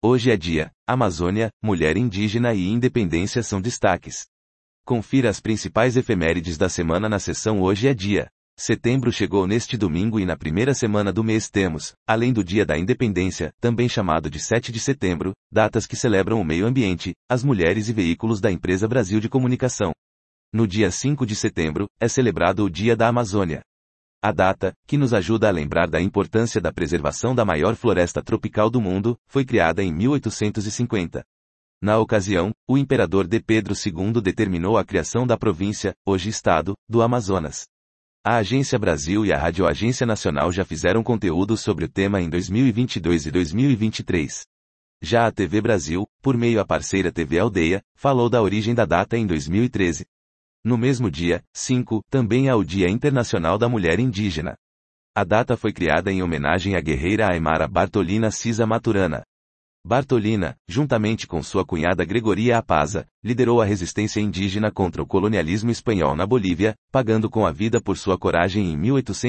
Hoje é dia. Amazônia, mulher indígena e independência são destaques. Confira as principais efemérides da semana na seção Hoje é Dia. Setembro chegou neste domingo e na primeira semana do mês temos, além do Dia da Independência, também chamado de 7 de setembro, datas que celebram o meio ambiente, as mulheres e veículos da Empresa Brasil de Comunicação. No dia 5 de setembro, é celebrado o Dia da Amazônia. A data, que nos ajuda a lembrar da importância da preservação da maior floresta tropical do mundo, foi criada em 1850. Na ocasião, o imperador D. Pedro II determinou a criação da província, hoje estado, do Amazonas. A Agência Brasil e a Rádio Agência Nacional já fizeram conteúdo sobre o tema em 2022 e 2023. Já a TV Brasil, por meio à parceira TV Aldeia, falou da origem da data em 2013. No mesmo dia, 5, também há o Dia Internacional da Mulher Indígena. A data foi criada em homenagem à guerreira Aimara Bartolina Cisa Maturana. Bartolina, juntamente com sua cunhada Gregoria Apaza, liderou a resistência indígena contra o colonialismo espanhol na Bolívia, pagando com a vida por sua coragem em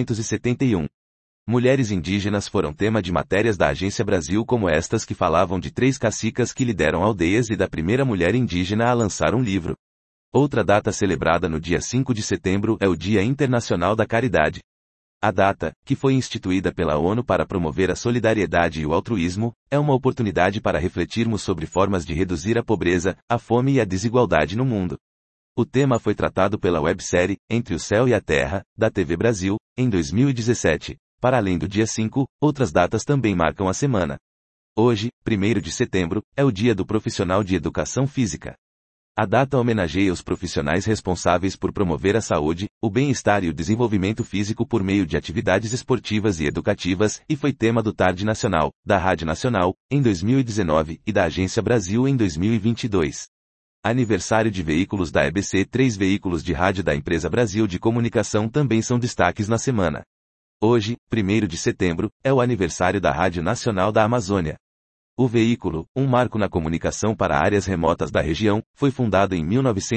1871. Mulheres indígenas foram tema de matérias da Agência Brasil como estas que falavam de 3 cacicas que lideram aldeias e da primeira mulher indígena a lançar um livro. Outra data celebrada no dia 5 de setembro é o Dia Internacional da Caridade. A data, que foi instituída pela ONU para promover a solidariedade e o altruísmo, é uma oportunidade para refletirmos sobre formas de reduzir a pobreza, a fome e a desigualdade no mundo. O tema foi tratado pela websérie Entre o Céu e a Terra, da TV Brasil, em 2017. Para além do dia 5, outras datas também marcam a semana. Hoje, 1º de setembro, é o Dia do Profissional de Educação Física. A data homenageia os profissionais responsáveis por promover a saúde, o bem-estar e o desenvolvimento físico por meio de atividades esportivas e educativas, e foi tema do Tarde Nacional, da Rádio Nacional, em 2019, e da Agência Brasil em 2022. Aniversário de veículos da EBC. 3 veículos de rádio da Empresa Brasil de Comunicação também são destaques na semana. Hoje, 1º de setembro, é o aniversário da Rádio Nacional da Amazônia. O veículo, um marco na comunicação para áreas remotas da região, foi fundado em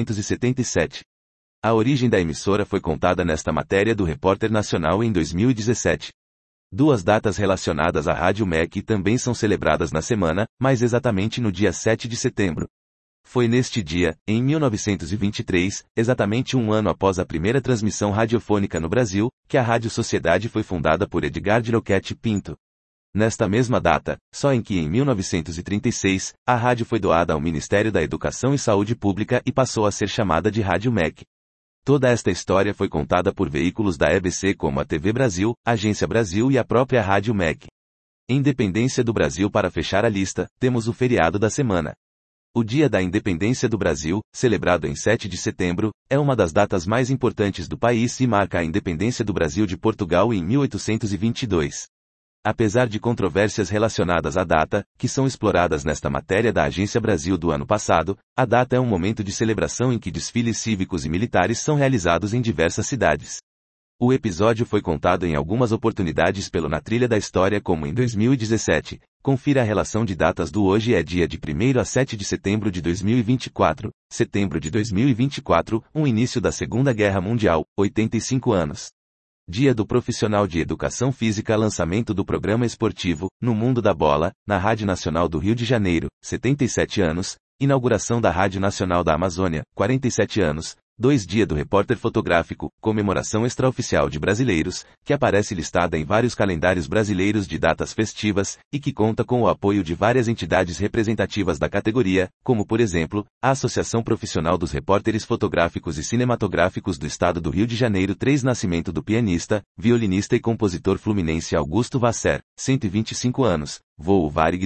1977. A origem da emissora foi contada nesta matéria do Repórter Nacional em 2017. 2 datas relacionadas à Rádio MEC também são celebradas na semana, mais exatamente no dia 7 de setembro. Foi neste dia, em 1923, exatamente um ano após a primeira transmissão radiofônica no Brasil, que a Rádio Sociedade foi fundada por Edgar de Roquette Pinto. Nesta mesma data, só em que em 1936, a rádio foi doada ao Ministério da Educação e Saúde Pública e passou a ser chamada de Rádio MEC. Toda esta história foi contada por veículos da EBC como a TV Brasil, Agência Brasil e a própria Rádio MEC. Independência do Brasil. Para fechar a lista, temos o feriado da semana. O Dia da Independência do Brasil, celebrado em 7 de setembro, é uma das datas mais importantes do país e marca a independência do Brasil de Portugal em 1822. Apesar de controvérsias relacionadas à data, que são exploradas nesta matéria da Agência Brasil do ano passado, a data é um momento de celebração em que desfiles cívicos e militares são realizados em diversas cidades. O episódio foi contado em algumas oportunidades pelo Na Trilha da História como em 2017. Confira a relação de datas do Hoje é Dia de 1º a 7 de setembro de 2024. Setembro de 2024, início da Segunda Guerra Mundial, 85 anos. Dia do Profissional de Educação Física. Lançamento do programa esportivo, No Mundo da Bola, na Rádio Nacional do Rio de Janeiro, 77 anos. Inauguração da Rádio Nacional da Amazônia, 47 anos. 2 Dia do Repórter Fotográfico, comemoração extraoficial de brasileiros, que aparece listada em vários calendários brasileiros de datas festivas, e que conta com o apoio de várias entidades representativas da categoria, como por exemplo, a Associação Profissional dos Repórteres Fotográficos e Cinematográficos do Estado do Rio de Janeiro. 3 Nascimento do pianista, violinista e compositor fluminense Augusto Vasser, 125 anos. Voo Varig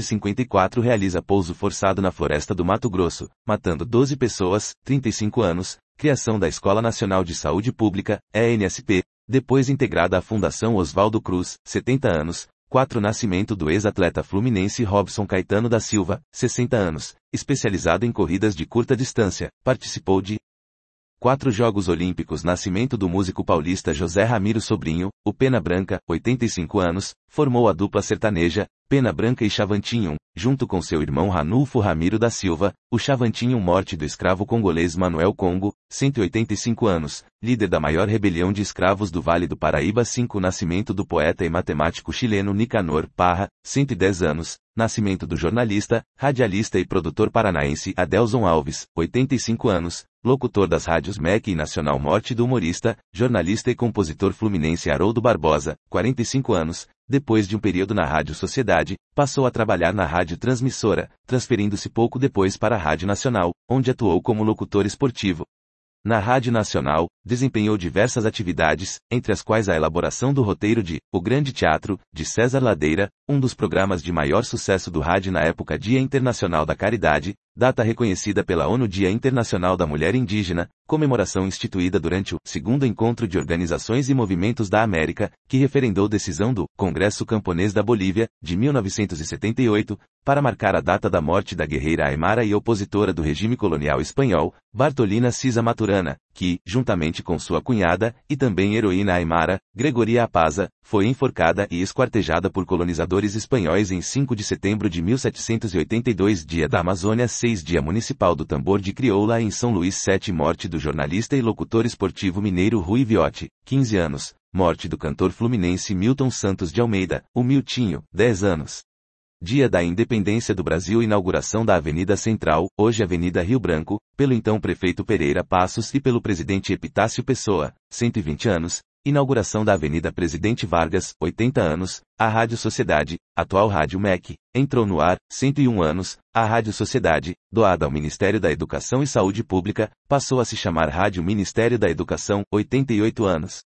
254 realiza pouso forçado na floresta do Mato Grosso, matando 12 pessoas, 35 anos. Criação da Escola Nacional de Saúde Pública, ENSP, depois integrada à Fundação Oswaldo Cruz, 70 anos. 4 Nascimento do ex-atleta fluminense Robson Caetano da Silva, 60 anos, especializado em corridas de curta distância, participou de 4 Jogos Olímpicos. Nascimento do músico paulista José Ramiro Sobrinho, o Pena Branca, 85 anos, formou a dupla sertaneja, Pena Branca e Chavantinho, junto com seu irmão Ranulfo Ramiro da Silva, o Chavantinho morte do escravo congolês Manuel Congo, 185 anos, líder da maior rebelião de escravos do Vale do Paraíba 5 nascimento do poeta e matemático chileno Nicanor Parra, 110 anos, nascimento do jornalista, radialista e produtor paranaense Adelson Alves, 85 anos, locutor das rádios MEC e Nacional morte do humorista, jornalista e compositor fluminense Haroldo Barbosa, 45 anos, depois de um período na Rádio Sociedade, passou a trabalhar na rádio transmissora, transferindo-se pouco depois para a Rádio Nacional, onde atuou como locutor esportivo. Na Rádio Nacional, desempenhou diversas atividades, entre as quais a elaboração do roteiro de O Grande Teatro, de César Ladeira, um dos programas de maior sucesso do rádio na época Dia Internacional da Caridade, data reconhecida pela ONU Dia Internacional da Mulher Indígena, comemoração instituída durante o segundo encontro de organizações e movimentos da América, que referendou decisão do Congresso Camponês da Bolívia, de 1978, para marcar a data da morte da guerreira aimara e opositora do regime colonial espanhol, Bartolina Cisa Maturana, que, juntamente com sua cunhada, e também heroína aimara, Gregoria Apaza, foi enforcada e esquartejada por colonizadores espanhóis em 5 de setembro de 1782 Dia da Amazônia 6 Dia Municipal do Tambor de Crioula em São Luís 7 Morte do jornalista e locutor esportivo mineiro Rui Viotti, 15 anos, morte do cantor fluminense Milton Santos de Almeida, o Miltinho, 10 anos. Dia da Independência do Brasil inauguração da Avenida Central, hoje Avenida Rio Branco, pelo então prefeito Pereira Passos e pelo presidente Epitácio Pessoa, 120 anos, inauguração da Avenida Presidente Vargas, 80 anos, a Rádio Sociedade, atual Rádio MEC, entrou no ar, 101 anos, a Rádio Sociedade, doada ao Ministério da Educação e Saúde Pública, passou a se chamar Rádio Ministério da Educação, 88 anos.